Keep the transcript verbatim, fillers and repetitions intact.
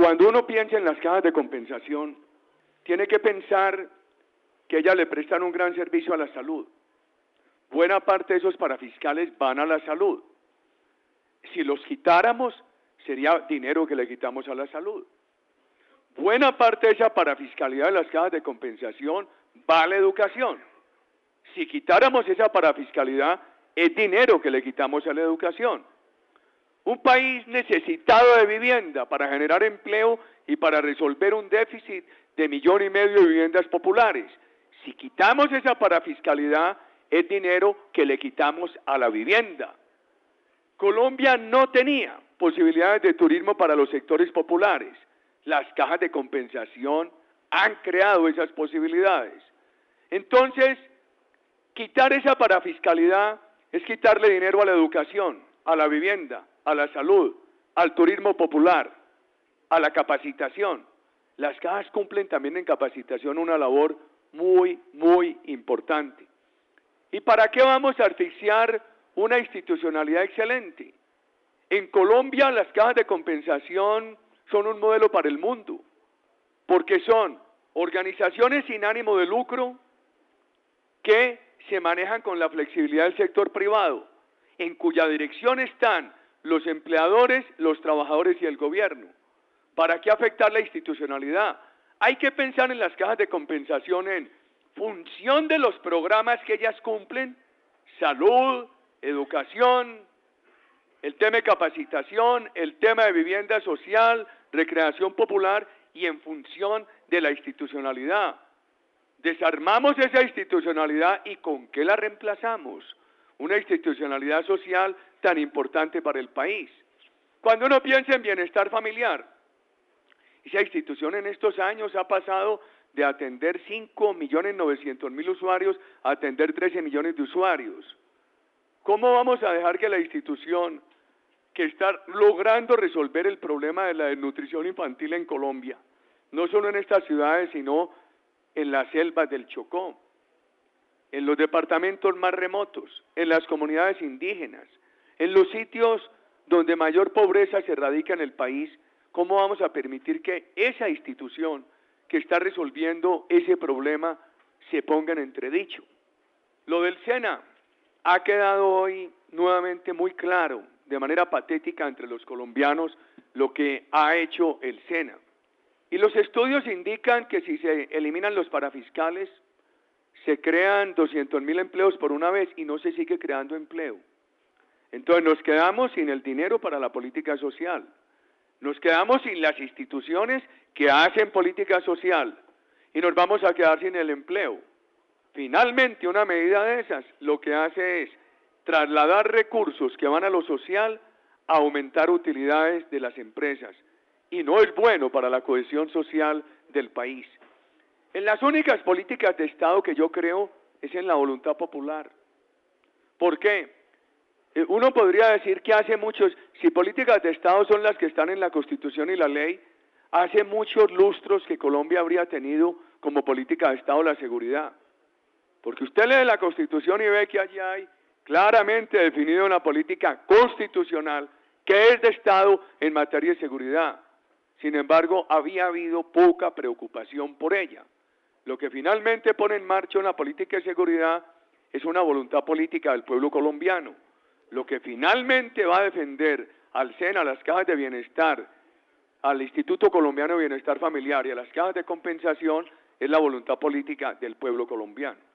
Cuando uno piensa en las cajas de compensación, tiene que pensar que ellas le prestan un gran servicio a la salud. Buena parte de esos parafiscales van a la salud. Si los quitáramos, sería dinero que le quitamos a la salud. Buena parte de esa parafiscalidad de las cajas de compensación va a la educación. Si quitáramos esa parafiscalidad, es dinero que le quitamos a la educación. Un país necesitado de vivienda para generar empleo y para resolver un déficit de millón y medio de viviendas populares. Si quitamos esa parafiscalidad, es dinero que le quitamos a la vivienda. Colombia no tenía posibilidades de turismo para los sectores populares. Las cajas de compensación han creado esas posibilidades. Entonces, quitar esa parafiscalidad es quitarle dinero a la educación, a la vivienda, a la salud, al turismo popular, a la capacitación. Las cajas cumplen también en capacitación una labor muy, muy importante. ¿Y para qué vamos a asfixiar una institucionalidad excelente? En Colombia las cajas de compensación son un modelo para el mundo, porque son organizaciones sin ánimo de lucro que se manejan con la flexibilidad del sector privado, en cuya dirección están los empleadores, los trabajadores y el gobierno. ¿Para qué afectar la institucionalidad? Hay que pensar en las cajas de compensación en función de los programas que ellas cumplen, salud, educación, el tema de capacitación, el tema de vivienda social, recreación popular y en función de la institucionalidad. Desarmamos esa institucionalidad y ¿con qué la reemplazamos? Una institucionalidad social tan importante para el país. Cuando uno piensa en bienestar familiar, esa institución en estos años ha pasado de atender cinco millones novecientos mil usuarios a atender trece millones de usuarios. ¿Cómo vamos a dejar que la institución que está logrando resolver el problema de la desnutrición infantil en Colombia, no solo en estas ciudades, sino en las selvas del Chocó, en los departamentos más remotos, en las comunidades indígenas, en los sitios donde mayor pobreza se radica en el país? ¿Cómo vamos a permitir que esa institución que está resolviendo ese problema se ponga en entredicho? Lo del SENA ha quedado hoy nuevamente muy claro, de manera patética entre los colombianos, lo que ha hecho el SENA. Y los estudios indican que si se eliminan los parafiscales, se crean doscientos mil empleos por una vez y no se sigue creando empleo. Entonces nos quedamos sin el dinero para la política social. Nos quedamos sin las instituciones que hacen política social y nos vamos a quedar sin el empleo. Finalmente, una medida de esas lo que hace es trasladar recursos que van a lo social a aumentar utilidades de las empresas y no es bueno para la cohesión social del país. En las únicas políticas de Estado que yo creo es en la voluntad popular. ¿Por qué? Uno podría decir que hace muchos, si políticas de Estado son las que están en la Constitución y la ley, hace muchos lustros que Colombia habría tenido como política de Estado la seguridad. Porque usted lee la Constitución y ve que allí hay claramente definido una política constitucional que es de Estado en materia de seguridad. Sin embargo, había habido poca preocupación por ella. Lo que finalmente pone en marcha una política de seguridad es una voluntad política del pueblo colombiano. Lo que finalmente va a defender al SENA, a las cajas de bienestar, al Instituto Colombiano de Bienestar Familiar y a las cajas de compensación es la voluntad política del pueblo colombiano.